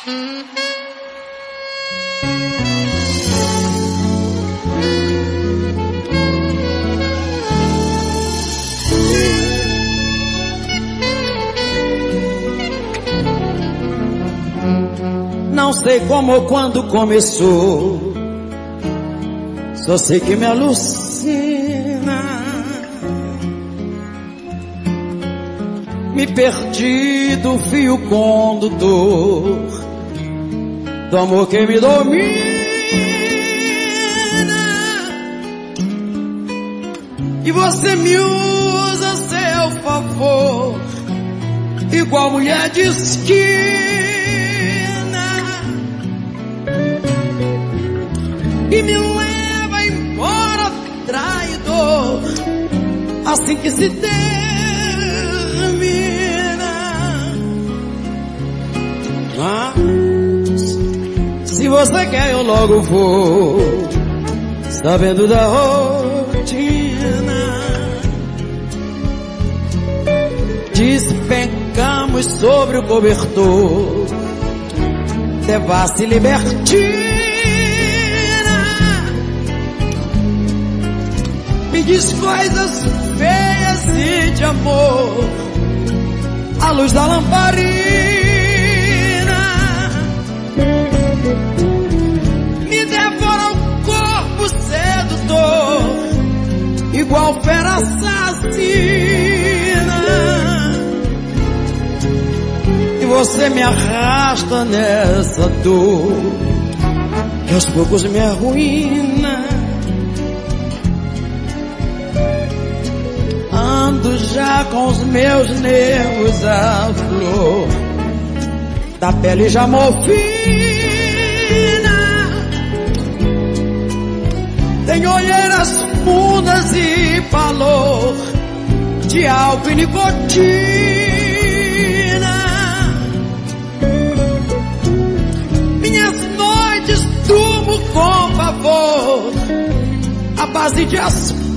Não sei como ou quando começou, só sei que me alucina. Me perdi do fio condutor do amor que me domina. E você me usa a seu favor, igual mulher de esquina. E me leva embora, traidor, assim que se termina. Mas se você quer eu logo vou, sabendo da rotina. Despencamos sobre o cobertor, devassa e libertina. Me diz coisas feias e de amor, à luz da lamparina. Me devora o corpo sedutor, igual fera assassina. E você me arrasta nessa dor, que aos poucos me arruína. Ando já com os meus nervos à flor da pele já morfina. Tenho olheiras fundas e valor de álcool e nicotina. Minhas noites durmo com pavor à base de aspirina.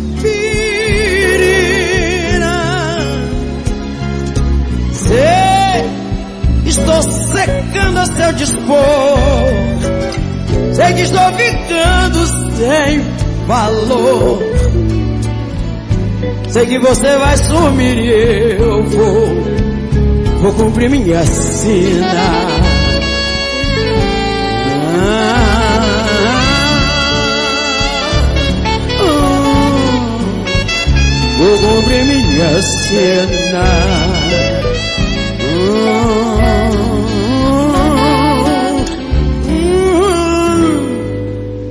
Estou secando a seu dispor, sei que estou ficando sem valor. Sei que você vai sumir e eu vou cumprir minha sina. Vou cumprir minha sina.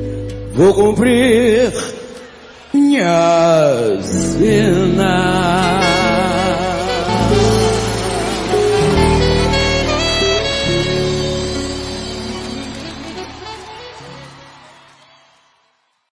Vou cumprir minha sina.